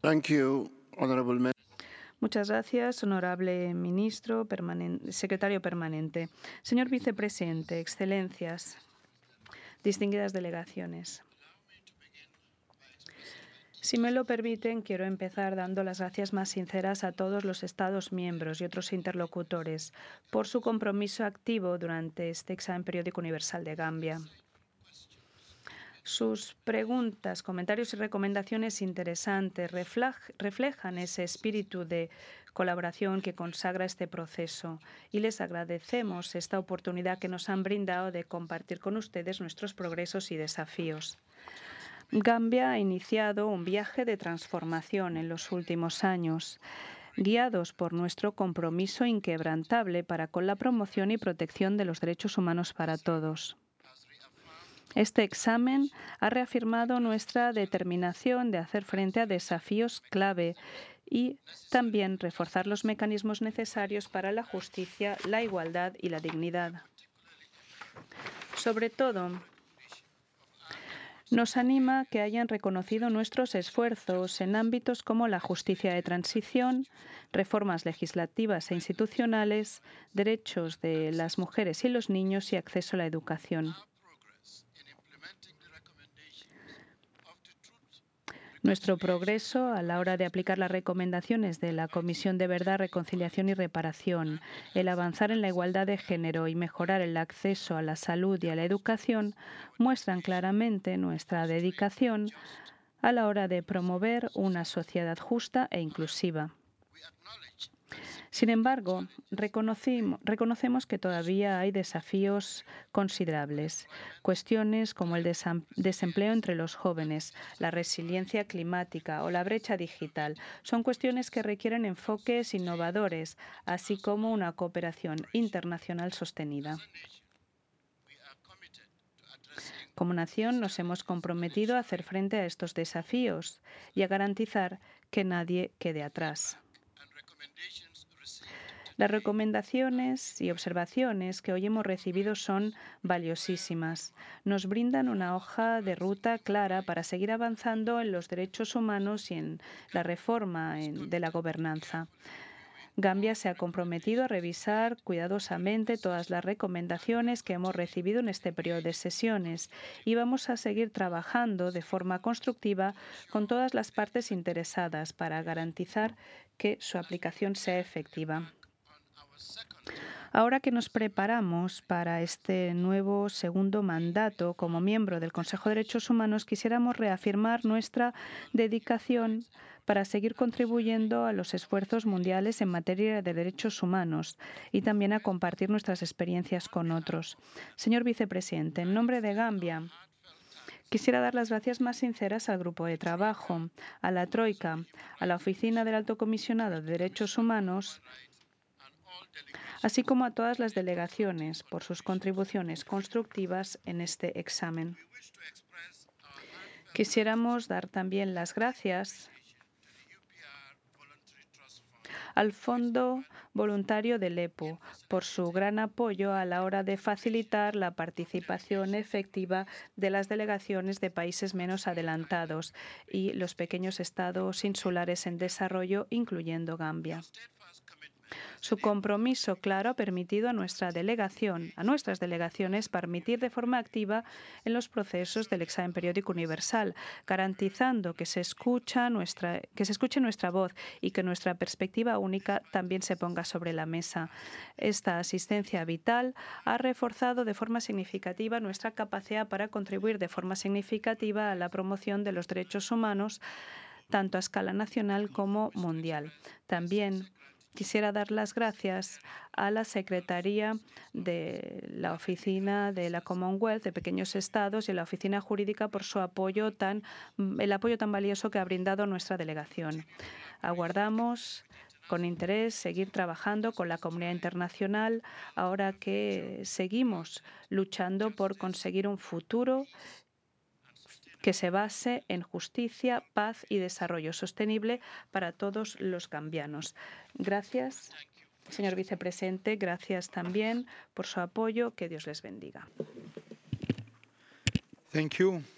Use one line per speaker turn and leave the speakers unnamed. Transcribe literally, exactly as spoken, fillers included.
Thank you, honorable member.
Muchas gracias, honorable ministro, permanen- secretario permanente. Señor vicepresidente, excelencias, distinguidas delegaciones. Si me lo permiten, quiero empezar dando las gracias más sinceras a todos los Estados miembros y otros interlocutores por su compromiso activo durante este examen periódico universal de Gambia. Sus preguntas, comentarios y recomendaciones interesantes reflejan ese espíritu de colaboración que consagra este proceso y les agradecemos esta oportunidad que nos han brindado de compartir con ustedes nuestros progresos y desafíos. Gambia ha iniciado un viaje de transformación en los últimos años, guiados por nuestro compromiso inquebrantable para con la promoción y protección de los derechos humanos para todos. Este examen ha reafirmado nuestra determinación de hacer frente a desafíos clave y también reforzar los mecanismos necesarios para la justicia, la igualdad y la dignidad. Sobre todo, nos anima que hayan reconocido nuestros esfuerzos en ámbitos como la justicia de transición, reformas legislativas e institucionales, derechos de las mujeres y los niños y acceso a la educación. Nuestro progreso a la hora de aplicar las recomendaciones de la Comisión de Verdad, Reconciliación y Reparación, el avanzar en la igualdad de género y mejorar el acceso a la salud y a la educación muestran claramente nuestra dedicación a la hora de promover una sociedad justa e inclusiva. Sin embargo, reconocemos que todavía hay desafíos considerables. Cuestiones como el desempleo entre los jóvenes, la resiliencia climática o la brecha digital son cuestiones que requieren enfoques innovadores, así como una cooperación internacional sostenida. Como nación nos hemos comprometido a hacer frente a estos desafíos y a garantizar que nadie quede atrás. Las recomendaciones y observaciones que hoy hemos recibido son valiosísimas. Nos brindan una hoja de ruta clara para seguir avanzando en los derechos humanos y en la reforma de la gobernanza. Gambia se ha comprometido a revisar cuidadosamente todas las recomendaciones que hemos recibido en este periodo de sesiones y vamos a seguir trabajando de forma constructiva con todas las partes interesadas para garantizar que su aplicación sea efectiva. Ahora que nos preparamos para este nuevo segundo mandato como miembro del Consejo de Derechos Humanos, quisiéramos reafirmar nuestra dedicación para seguir contribuyendo a los esfuerzos mundiales en materia de derechos humanos y también a compartir nuestras experiencias con otros. Señor vicepresidente, en nombre de Gambia, quisiera dar las gracias más sinceras al Grupo de Trabajo, a la Troika, a la Oficina del Alto Comisionado de Derechos Humanos, así como a todas las delegaciones por sus contribuciones constructivas en este examen. Quisiéramos dar también las gracias al Fondo Voluntario del E P O por su gran apoyo a la hora de facilitar la participación efectiva de las delegaciones de países menos adelantados y los pequeños estados insulares en desarrollo, incluyendo Gambia. Su compromiso claro ha permitido a nuestra delegación, a nuestras delegaciones, permitir de forma activa en los procesos del examen periódico universal, garantizando que se escucha nuestra, que se escuche nuestra voz y que nuestra perspectiva única también se ponga sobre la mesa. Esta asistencia vital ha reforzado de forma significativa nuestra capacidad para contribuir de forma significativa a la promoción de los derechos humanos, tanto a escala nacional como mundial. También quisiera dar las gracias a la Secretaría de la Oficina de la Commonwealth de Pequeños Estados y a la Oficina Jurídica por su apoyo tan, el apoyo tan valioso que ha brindado nuestra delegación. Aguardamos con interés seguir trabajando con la comunidad internacional ahora que seguimos luchando por conseguir un futuro que se base en justicia, paz y desarrollo sostenible para todos los gambianos. Gracias, señor vicepresidente. Gracias también por su apoyo. Que Dios les bendiga.
Thank you.